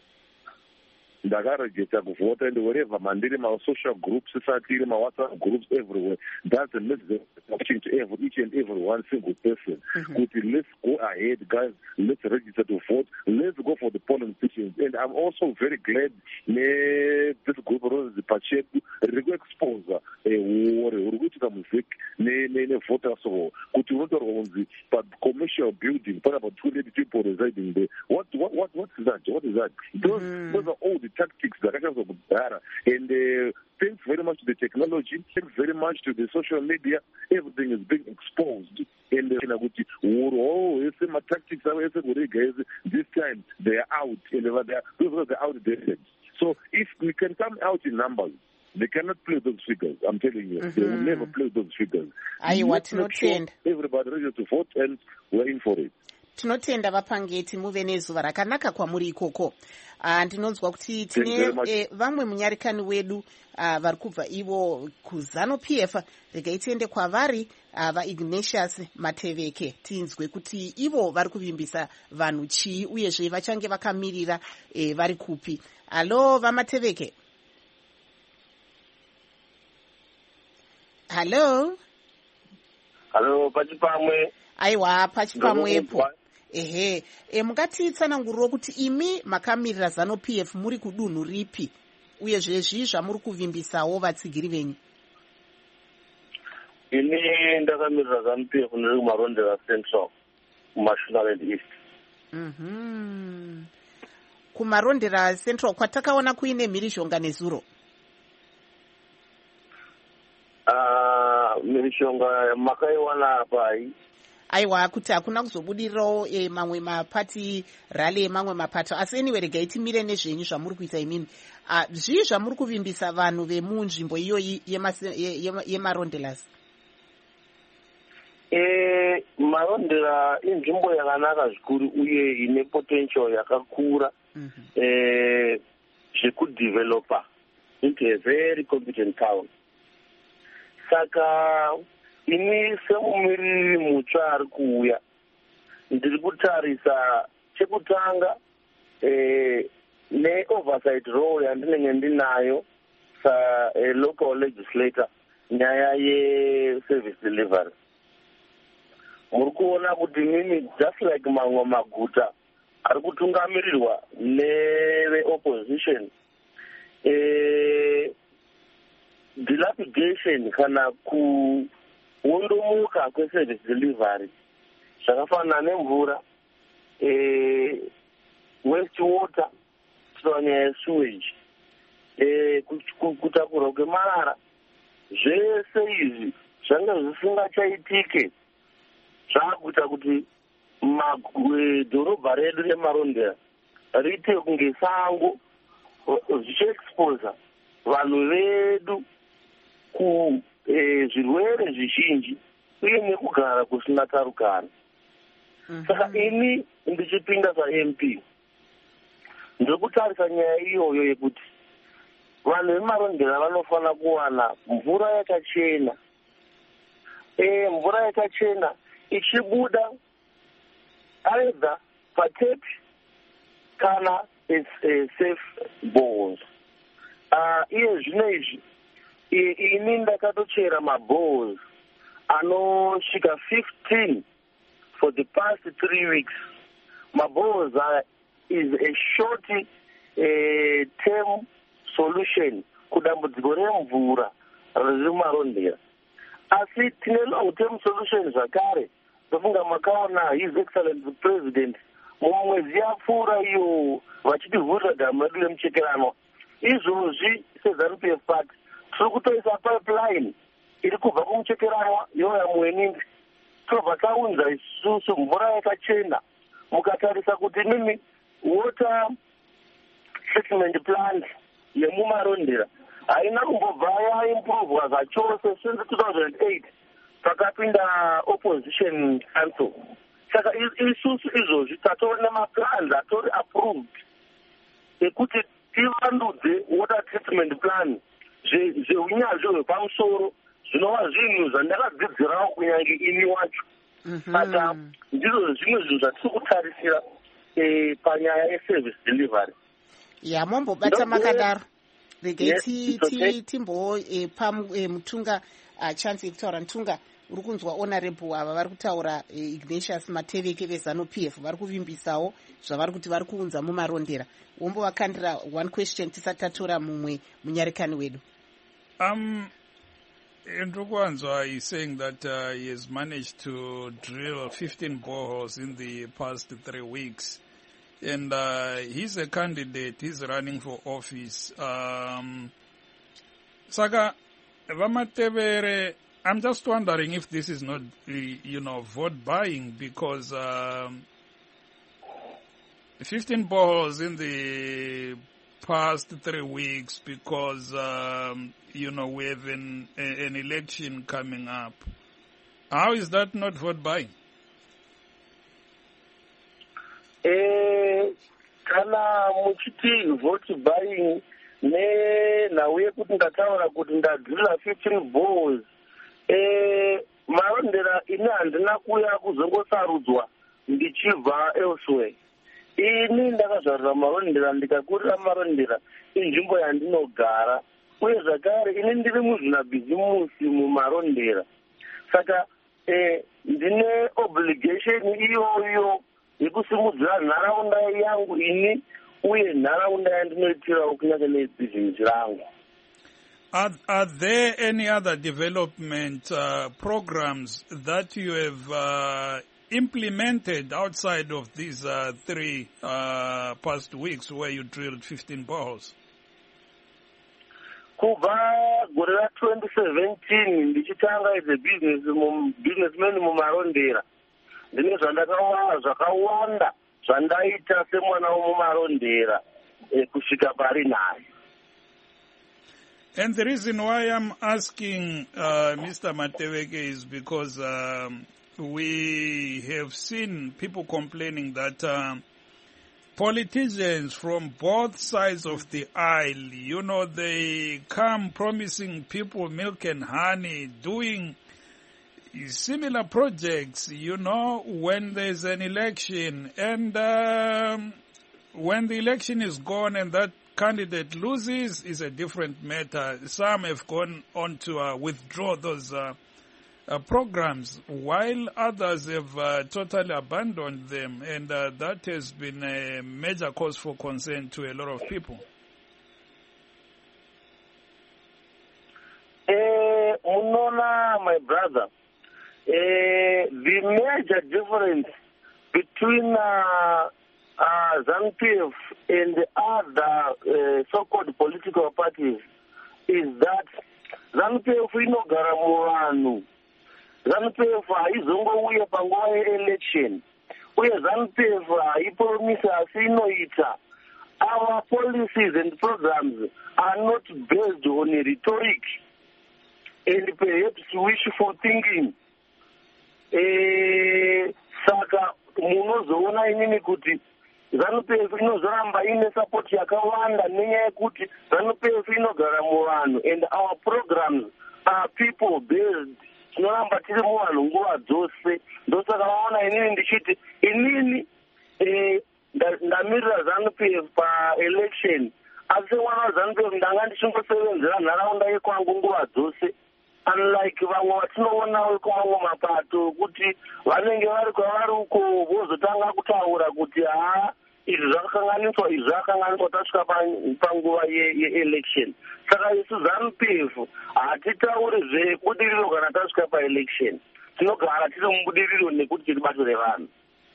Ndakarejista kuvhota and wherever mandiri social groups, society, WhatsApp groups everywhere. That's the message to each and every one single person. Let's go ahead, guys. Let's register to vote. Let's go for the polling stations. And I'm also very glad this group of the Pacheco expose music voters but commercial building, about 280 people residing there. What is that? What is that? Those are all the tactics that are of data. And thanks very much to the technology, thanks very much to the social media, everything is being exposed. And my tactics this time they are out and they're outdated. So if we can come out in numbers, they cannot play those figures. I'm telling you, they will never play those figures. Everybody ready to vote and we're in for it. Tinotenda vapangeti muve nezuva rakanaka kwamuri ikoko. Ndinonzwa kuti tine vamwe munyarikani wedu vari kubva ivo kuZanu PF. Regai tiende kwavari vaIgnatius Mateveke tinzwe kuti ivo vari kuvimbisa vanhu chii uyezve vachange vakamirira vari kupi. Halo vaMateveke. Halo pachipamwe. Aiwa pachipamwepo. Mungatitsananguriro kuti imi makamirira ZANU PF muri kudunhu ripi uyezve zvii zvamuri kuvimbisawo vatsigiri venyu? Ini ndakamirira ZANU PF ndiri kumarondera Central kuMashonaland East. Kumarondera Central kwatakaona kuine mhirishonga nezuro. Mhirishonga makaiwana pai. Aiwa kuti hakuna kuzobudirirawo mamwe mapati rally emamwe mapato. Asi anyway regai timire nezvenyu zvamuri kuita imimi. Zvii zvamuri kuvimbisa vanhu vemunzvimbo iyoyi yemarondelas? Marondera inzvimbo yakanaka zvikuru uye ine potential yakakura zvekudevelopa into a very competent town. Saka ini semumiriri mutsva ari kuuya ndiri kutarisa chekutanga ne-oversight role yandinenge ndinayo local legislator nyaya ye-service delivery. Muri kuona kuti mimi just like mamwe maguta ari kutungamirirwa neve-opposition dilapidation kana kuondomuka kweservice delivery zvakafanana nemvura, waste water, nyaya yesewage, kutakurwa kwemarara, zvese izvi zvanga zvisingachaitike zvakuita kuti dhorobha redu remarondera riite kunge sango, zvichiexposa vanhu vedu zvirwere zvizhinji uye nekugara kusina tarukano. Saka ini ndichipinda saMP ndikutarisa nyaya iyoyo yekuti vanhu vemarondera vanofana kuwana mvura yakachena. Mvura yakachena ichibuda either patepi kana safe boreholes. Iye zvino izvi ini ndakatochera maboreholes anosvika 15 for the past 3 weeks. Maboreholes is a short term solution kudambudziko remvura riri mumarondera. Asi tine long term solution zvakare. Tofunga makaona His Excellency President mumwedzi yapfuura iyo vachitivhurira dhamu redu remuchekerano. Izvozvi seZANU-PF Party tiri kutoisa pipeline iri kubva kumuchekeranwa yoya muEnindi. Tobva taunza isusu mvura yakachena. Mukatarisa kuti mimi water treatment plant yemumarondera haina kumbobva yaimpruvwa zvachose since 2008 pakapinda opposition council. Saka isusu izvozvi tatorina maplans atori approved ekuti tivandudze water treatment plan zveunyanzvi hwepamusoro zvinova zvinhu zvandakadzidzirawo kunyange ini wacho. Saka ndizvo zvimwe zvinhu zvatiri kutarisira panyaya yeservice delivery. Mombobata makadaro regai timbopa mutunga chance yekutaura. Mutunga, uri kunzwa honorable ava vari kutaura Ignatius Mateveke veZANU-PF vari kuvimbisawo zvavari kuti vari kuunza mumarondera. Wombovakandira one question tisati tatora mumwe munyarekani wedu. Ndrukwanzwa is saying that he has managed to drill 15 boreholes in the past 3 weeks. And he's a candidate, he's running for office. Saka Vamatevere, I'm just wondering if this is not, vote buying, because 15 boreholes in the past 3 weeks, because, we have an election coming up. How is that not vote buying? Kana muchiti vote buying nhau yekuti ndataura kuti ndadhirira 15 boreholes marondera ini handina kuya kuzongosarudzwa ndichibva elsewhere. Ini ndakazvarira marondera ndikakurira marondera inzvimbo yandinogara uye zvakare ini ndiri muzvinabhizimusi mumarondera. Saka ndine obligation iyoyo yekusimudzira nharaunda yangu ini uye nharaunda yandinoitirawo kunyange nebhizimusi rangu. Are there any other development programs that you have implemented outside of these 3 past weeks where you drilled 15 boreholes? Kubva gore ra2017 ndichitanga as a businessman mumarondera. Ndine zvandakawana zvakawanda zvandaita semwana womumarondera kusvika pari nhasi. And the reason why I'm asking Mr. Mateveke is because we have seen people complaining that politicians from both sides of the aisle, they come promising people milk and honey, doing similar projects, when there's an election. And when the election is gone and that candidate loses is a different matter. Some have gone on to withdraw those programs, while others have totally abandoned them, and that has been a major cause for concern to a lot of people. Unona, my brother, the major difference between ZANU-PF and the other so-called political parties is that ZANU-PF inogara muvanhu. ZANU-PF haizongouya panguva yeelection. Uye ZANU-PF haipromisa asi inoita. Our policies and programs are not based on rhetoric. and perhaps wishful thinking. Saka munozoona inini kuti ZANU-PF inozoramba ine support yakawanda nenyaya yekuti ZANU-PF inogara muvanhu and our programs are people based. Tinoramba tiri muvanhu nguva dzose. Ndosaka vaona inini ndichiti inini ndamirira ZANU-PF paelection. Asi mwana waZANU-PF ndanga ndichingosevenzera nharaunda yekwangu nguva dzose. Unlike vamwe vatinoona kumamwe mapato kuti vanenge vari kwavari uko vozotanga kutaura kuti izvi zvakakanganiswa izvi zvakakanganiswa tasvika panguva yeelection. Saka isu ZANU-PF hatitauri zvebudiriro kana tasvika paelection. Tinogara tiri mubudiriro nekuti tiri bato revanhu.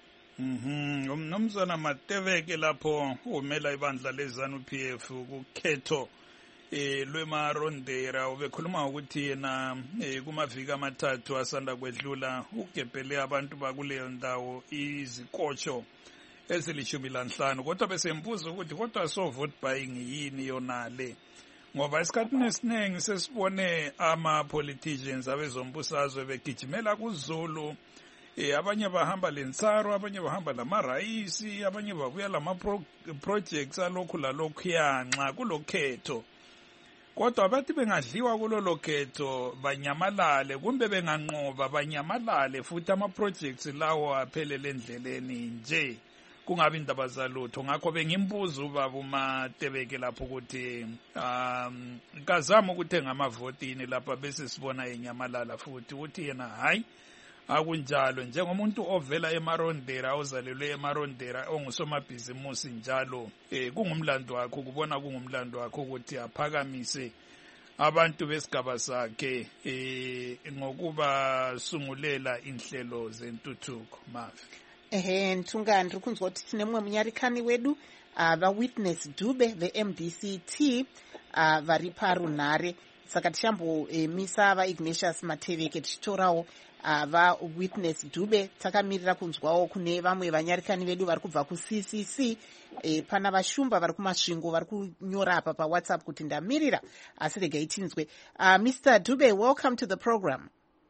Umnumzana Mateveke lapho umela ibandla leZANU-PF kukhetho lwemarondera ubekhuluma ukuthi yena kumaviki amathathu asanda kwedlula ugebhele abantu bakuleyo ndawo izikotsho ezili-15 kodwa besembuza ukuthi kodwa so vote buying yini yona le ngoba esikhathini esiningi sesibone ama-politicians abezombusazwe begijimela kuZulu. Abanye bahamba lensaro, abanye bahamba lamarayisi, abanye babuya lama-projects alokhu lalokhuya nxa kulokhetho. Kodwa bathi bengadliwa kulolo khetho banyamalale kumbe benganqoba banyamalale futhi ama-projects lawo aphelele endleleni nje kungabi indaba zalutho. Ngakho bengimbuza ubaba uMatebeke lapho ukuthi kazama ukuthenga amavotini lapha bese sibona enyamalala futhi ukuthi yena hayi akunjalo njengomuntu ovela emarondera ozalelwe emarondera ongusomabhizimusi njalo kungumlando wakho kubona kungumlando wakho ukuthi aphakamise abantu besigaba sakhe ngokuba sungulela inhlelo zentuthuko. Mavi Nthungani ndiri kunzwa kuti tine mumwe munyarikani wedu vaWitness Dube veMDCT vari parunhare saka tichambomisa vaIgnatius Mateveke tichitorawo vaWitness Dube takamirira kunzwawo kune vamwe vanyarikani vedu vari kubva kuCCC. Pana vashumba vari kumasvingo vari kunyora apa paWhatsApp kuti ndamirira asi regai tinzwe. Mr. Dube, welcome to the program.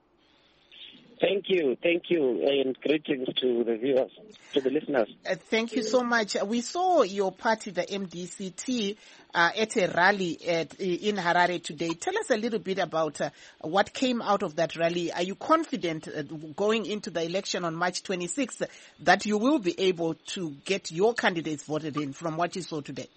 Thank you, and greetings to the viewers, to the listeners. Thank you so much. We saw your party, the MDCT, at a rally in Harare today. Tell us a little bit about what came out of that rally. Are you confident going into the election on March 26th that you will be able to get your candidates voted in from what you saw today?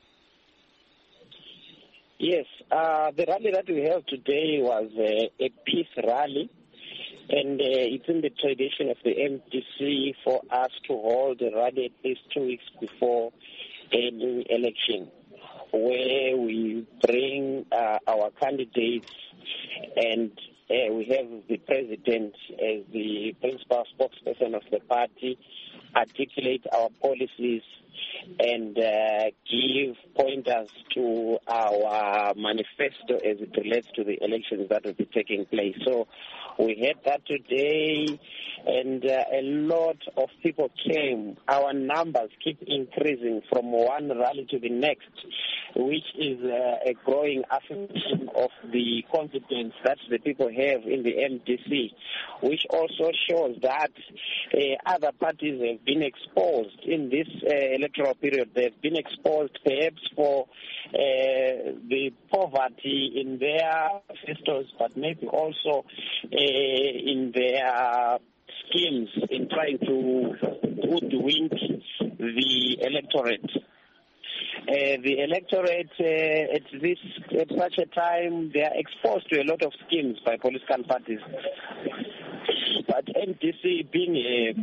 Yes, the rally that we held today was a peace rally. And it's in the tradition of the MDC for us to hold a rally at least 2 weeks before any election, where we bring our candidates and we have the president as the principal spokesperson of the party, articulate our policies and give pointers to our manifesto as it relates to the elections that will be taking place. So we had that today, and a lot of people came. Our numbers keep increasing from one rally to the next, which is a growing affirmation of the confidence that the people have in the MDC, which also shows that other parties have been exposed in this electoral period. They've been exposed perhaps for the poverty in their manifestos, but maybe also in their schemes in trying to hoodwink the electorate. The electorate at such a time, they are exposed to a lot of schemes by political parties. But MDC being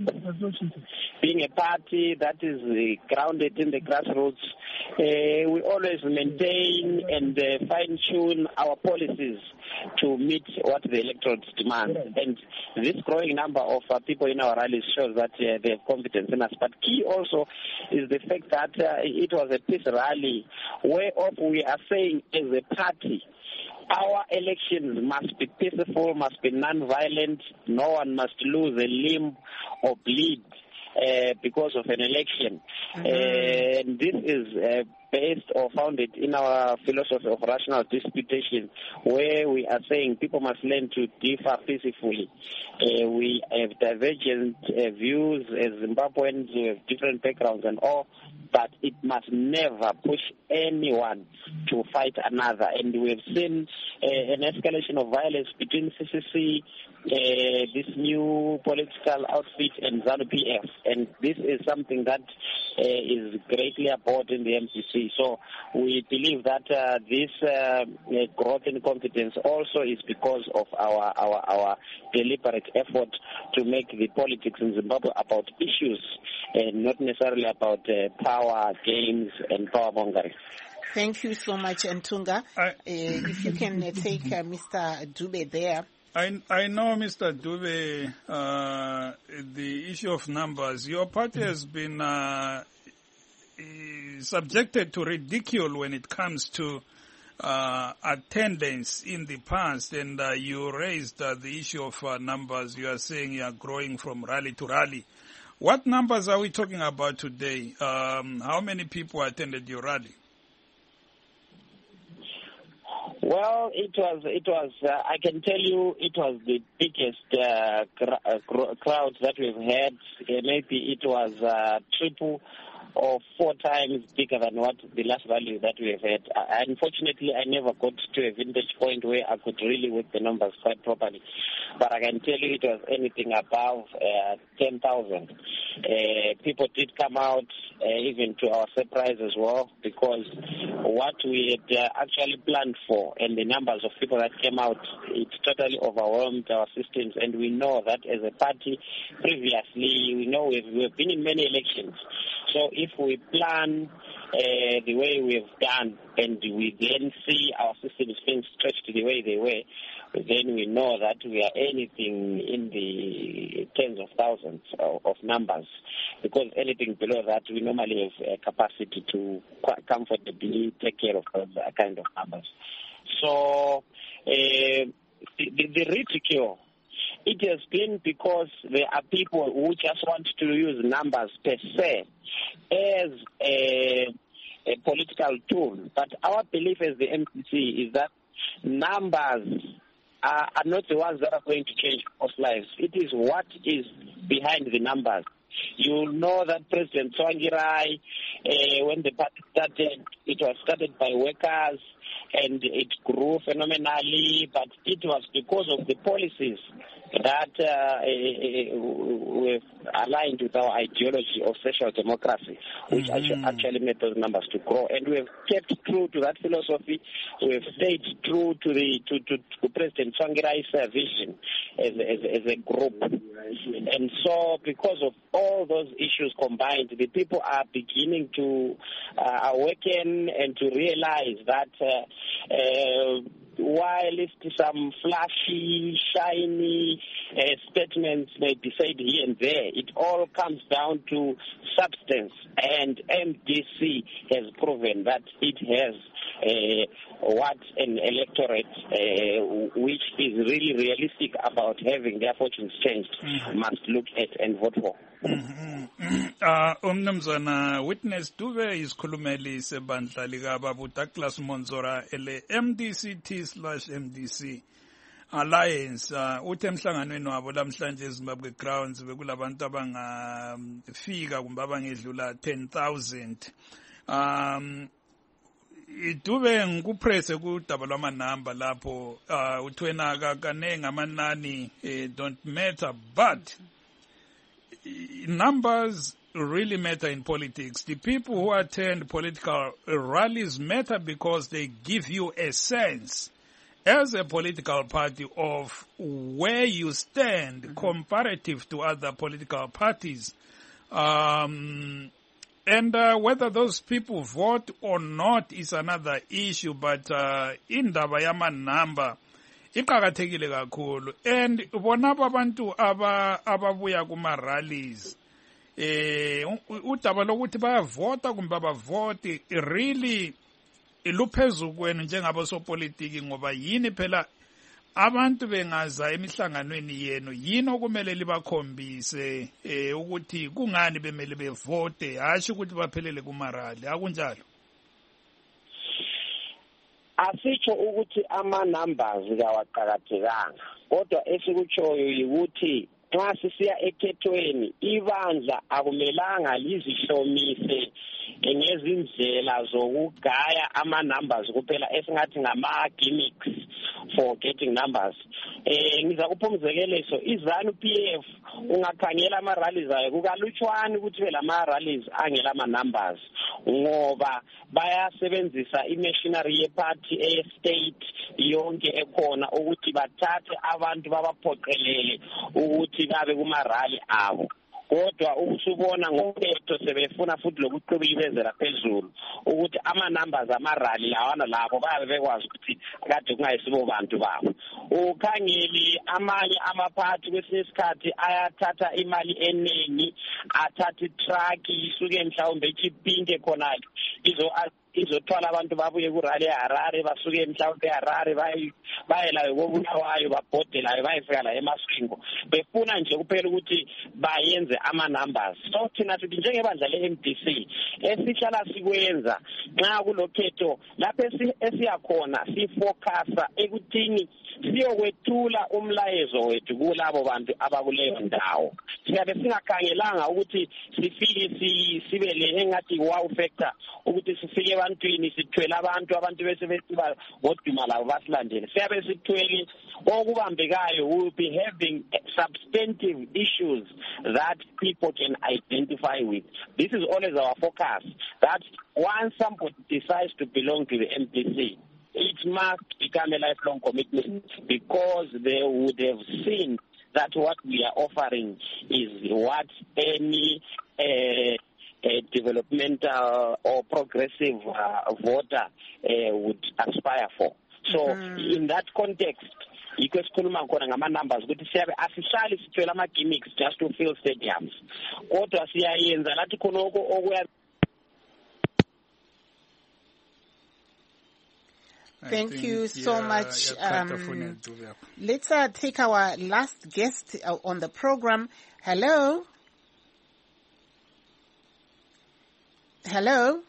a party that is grounded in the grassroots, we always maintain and fine-tune our policies to meet what the electorate demand. And this growing number of people in our rallies shows that they have confidence in us. But key also is the fact that it was a peace rally, whereof we are saying as a party, our elections must be peaceful, must be non-violent. No one must lose a limb or bleed because of an election. And this is based or founded in our philosophy of rational disputation, where we are saying people must learn to differ peacefully. We have divergent views as Zimbabweans, we have different backgrounds and all, but it must never push anyone to fight another. And we have seen an escalation of violence between CCC, this new political outfit, and ZANU-PF. And this is something that is greatly abhorred in the MPC. So we believe that this growth in competence also is because of our deliberate effort to make the politics in Zimbabwe about issues and not necessarily about power games and power mongering. Thank you so much, Ntunga. If you can take Mr. Dube there. I know, Mr. Dube, the issue of numbers. Your party has been subjected to ridicule when it comes to attendance in the past, and you raised the issue of numbers. You are saying you are growing from rally to rally. What numbers are we talking about today? How many people attended your rally? Well, it was. I can tell you, it was the biggest crowd that we've had. Maybe it was triple or 4 times bigger than what the last rally that we have had. Unfortunately, I never got to a vintage point where I could really work the numbers quite properly. But I can tell you it was anything above 10,000. People did come out, even to our surprise as well, because what we had actually planned for and the numbers of people that came out, it totally overwhelmed our systems. And we know that as a party previously, we know we've been in many elections. So if we plan the way we've done and we then see our systems being stretched the way they were, then we know that we are anything in the tens of thousands of numbers, because anything below that we normally have a capacity to comfortably take care of those kind of numbers. So the ridicule, it has been because there are people who just want to use numbers per se as a political tool. But our belief as the MPC is that numbers are not the ones that are going to change people's lives. It is what is behind the numbers. You know that President Tsvangirai, when the party started, it was started by workers and it grew phenomenally, but it was because of the policies that were aligned with our ideology of social democracy, which actually made those numbers to grow. And we have kept true to that philosophy. We have stayed true to President Tsvangirai's vision as a group. And so because of all those issues combined, the people are beginning to awaken and to realize that while some flashy, shiny statements may be said here and there, it all comes down to substance. And MDC has proven that it has what an electorate which is really realistic about having their fortunes changed must look at and vote for. Umnumzana Witness Dube isikhulumeli sebandla likaBaba Douglas Monzora ele MDCT/MDC Alliance uthe emhlanganweni wabo lamhlanje eZimbabwe Grounds bekulabantu abangafika kumbe abangedlula 10,000. Dube ngikupresse kudaba lwamanamba lapho uthwena kanengi amanani don't matter, but numbers really matter in politics. The people who attend political rallies matter because they give you a sense as a political party of where you stand comparative to other political parties. And whether those people vote or not is another issue, but indaba yamanamba iqakathekile kakhulu. And bonabo abantu ababuya kuma rallies udaba lokuthi bayavota kumbe abavoti really luphezulu kwenu njengabosopolitiki, ngoba yini phela abantu bengaza emihlanganweni yenu yini okumele libakhombise ukuthi kungani bemele bevote hashi ukuthi baphelele kumarali akunjalo? Asitsho ukuthi ama-numbers kawaqakathekanga, kodwa esikutshoyo yikuthi nxa sisiya ekhethweni ibandla akumelanga lizihlomise ngezindlela zokugaya ama-numbers kuphela esingathi ngama-gimmicks for getting numbers. Ngiza kupha umzekeliso, iZANU-PF ungakhangela ama-rallies ayo kukalutshwane ukuthi lama-rallies angela ama-numbers ngoba bayasebenzisa i-machinery ye-party e-state yonke ekhona ukuthi bathathe abantu babaphoqelele ukuthi babe kuma-rally abo. Kodwa usubona ngokhetho sebefuna futhi lokuqhubekela phezulu ukuthi ama-numbers ama-rally lawana labo babe bekwazi ukuthi kade kungayisibo bantu babo. Ukhangeli amanye amaphathi kwesinye isikhathi ayathatha imali eningi, athatha i-truck isuke mhlawumbe eChipinge khonale izothwala abantu babuye kurally eHarare basuke mhlawumbe eHarare bayelayo koBulawayo babhodelayo bayefika la eMasingo befuna nje kuphela ukuthi bayenze ama-numbers. So thina sithi njengebandla le-MDC esihlala sikwenza nxa kulokhetho lapho esiyakhona sifocusa ekuthini siyokwethula umlayezo wethu kulabo bantu abakuleyo ndawo. Siyabe singakhangelanga ukuthi sifike sibe le engathi wow factor ukuthi sifike ebantwini sithwele abantu bese besiba ngoduma labo basilandele. Siyabe sithwele okubambekayo, we will be having substantive issues that people can identify with. This is always our focus, that once somebody decides to belong to the MDC, it must become a lifelong commitment because they would have seen that what we are offering is what any developmental or progressive voter would aspire for. So in that context, yikho esikhuluma khona ngama-numbers ukuthi siyabe asihlali sithwele ama-gimmicks just to fill stadiums, kodwa siyayenza lathi khonoko okuya. Thank you so much. Let's take our last guest on the program. Hello. Hello.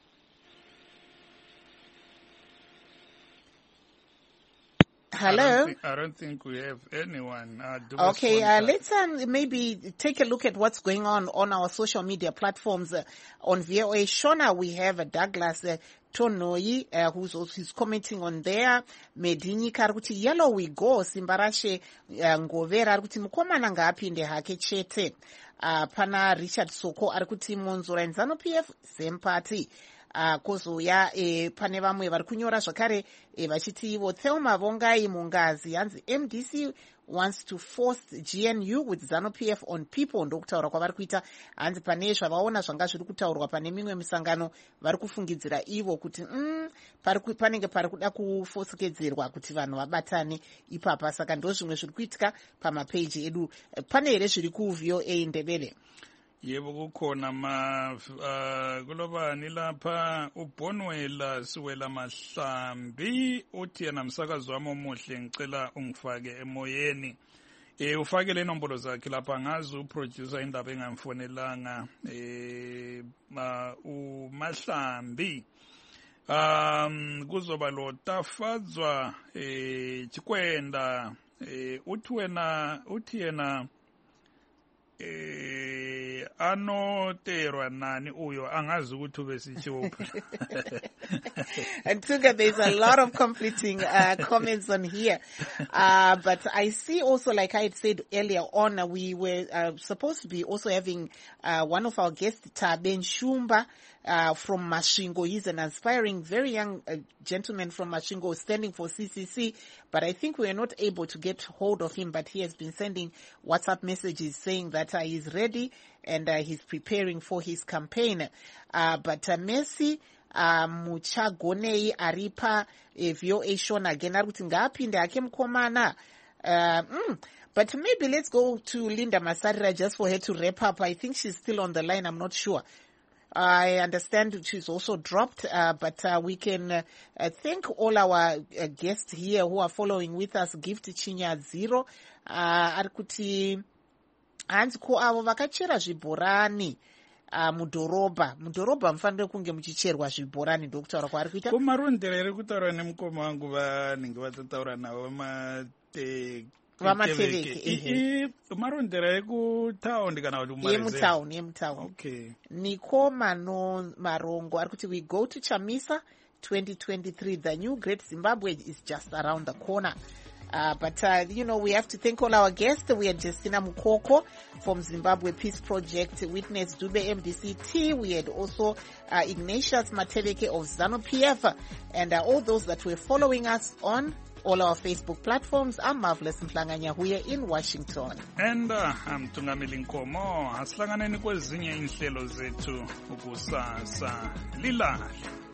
Hello. I don't think we have anyone. Okay, let's maybe take a look at what's going on our social media platforms. On VOA Shona, we have Douglas Tonoi, who's commenting on there. Medini Karuti Yellow we go, Simbarashe Ngovera Ruti Mukomana ngapinde hake chete. Pana Richard Soko Arkuti Monzora and ZANU-PF, same party. Kozuya pane vamwe vari kunyora zvakare vachiti Thelma Vongai Mungazi yanzi MDC wants to force GNU with ZANU-PF on people ndokutaura kwavari kuita hanzi pane zvavaona zvanga zviri kutaurwa pane mimwe misangano vari kufungidzira ivo kuti panenge pari kuda kufosikedzerwa kuti vanhu vabatane ipapa saka ndo zvimwe zviri kuitika pamapeji edu. Pane here zviri kuVOA Ndebele? Yebo kukhona kulobani lapha uBonwela Siwela Mahlambi uthi yena msakazi wami omuhle ngicela ungifake emoyeni. Ufake le nombolo zakhe lapha ngazi uproducer indaba engamfonelanga uMahlambi. Kuzoba lo Tafadzwa Chikwenda uthi yena anoterwa nani uyo angazi ukuthi ubesitsho. And there's a lot of conflicting comments on here, but I see also, like I had said earlier on, we were supposed to be also having one of our guests, Taben Shumba, from Mashingo. He's an aspiring, very young gentleman from Mashingo standing for CCC, but I think we are not able to get hold of him, but he has been sending WhatsApp messages saying that he's ready and he's preparing for his campaign. But Messi Muchagonei aripa VOA Shona again aruti ngapinde ake mkomana. But maybe let's go to Linda Masarira just for her to wrap up. I think she's still on the line, I'm not sure. I understand she's also dropped, but we can thank all our guests here who are following with us. Gift Chinya Zero, arikuti hanzi ko avo vakachera zvibhorani mudhorobha mufanire kunge muchicherwa zvibhorani ndokutaura kwaari kuita kumarondero iri kutaura nemukoma wangu vanenge vatataura navo vamateveke marondero ekutaundi kana kuti yemutauni okay. Niko Marongo arikuti we go to Chamisa 2023, the new great Zimbabwe is just around the corner. But we have to thank all our guests. We had Justina Mukoko from Zimbabwe Peace Project, Witness Dube MDCT. We had also Ignatius Mateveke of ZANU-PF, and all those that were following us on all our Facebook platforms. I'm Marvelous Mhlanga-Nyahuye in Washington. And I'm Tungamili Nkomo. Aslanganeni kwezinye inhlelo zethu ukusasa lilale.